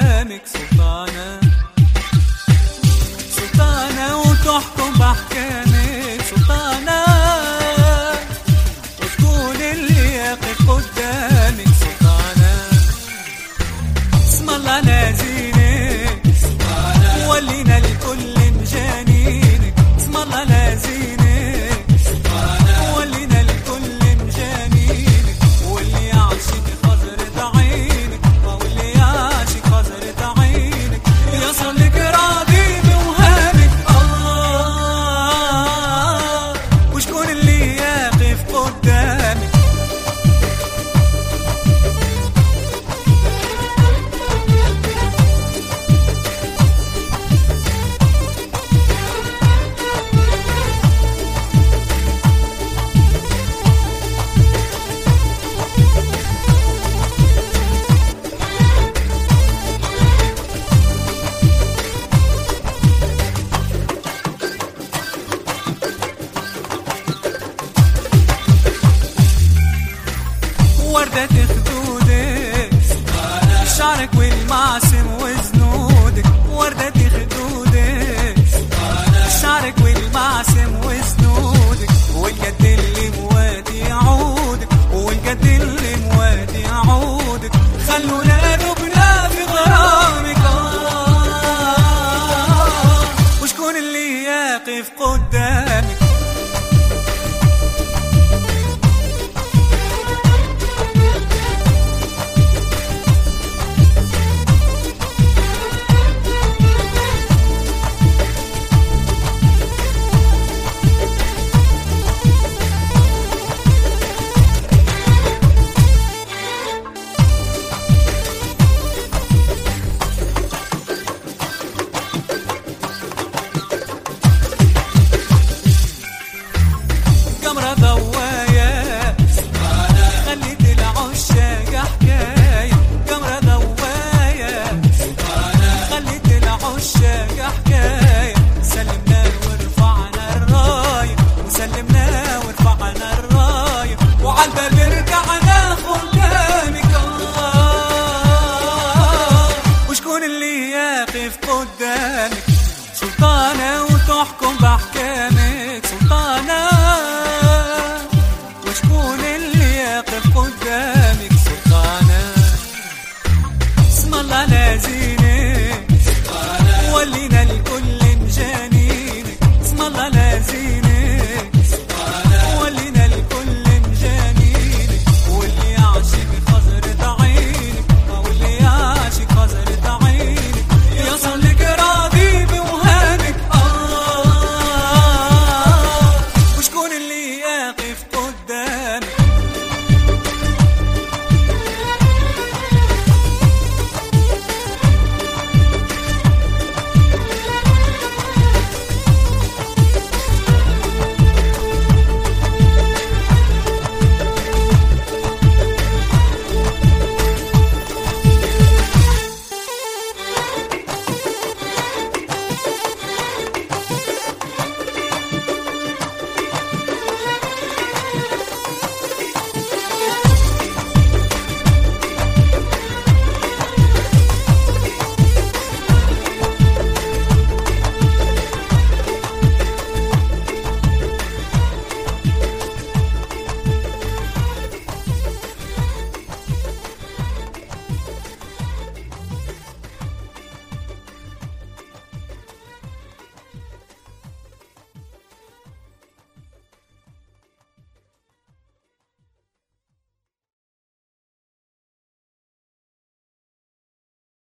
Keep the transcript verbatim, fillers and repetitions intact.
قدامك سلطانة، سلطانة وتحكم بأحكامك سلطانة، وتكون اللي يقف قدامك سلطانة. اسم الله على زينك سلطانة، ولينا الكل مجانينك. اسم الله على زينك سلطانة، ولينا الكل مجانينك. واللي يعشق خضرة عينك، واللي يعشق خضرة عينك يصل لك راضي بوهامك. الله وشكون اللي يقف قدامك؟ وردة خدودك شعرك والمعسم وزنودك. وردة خدودك شعرك والمعسم وزنودك. والجد اللي موادي عودك، والجد اللي موادي عودك. خلونا ذوبنا في غرامك. آه وشكون اللي يقف قدامك؟ قمرة ضوايا خليت العشاق حكاية. قمرة ضوايا خليت العشاق حكاية. سلمنا ورفعنا الراية، وسلمنا ورفعنا الراية. وعالباب رجعنا قدامك. الله وشكون اللي يقف قدامك؟ سلطانة وتحكم بأحكامك سلطانة، وشكون اللي يقف قدامك سلطانة. اسم الله على زينك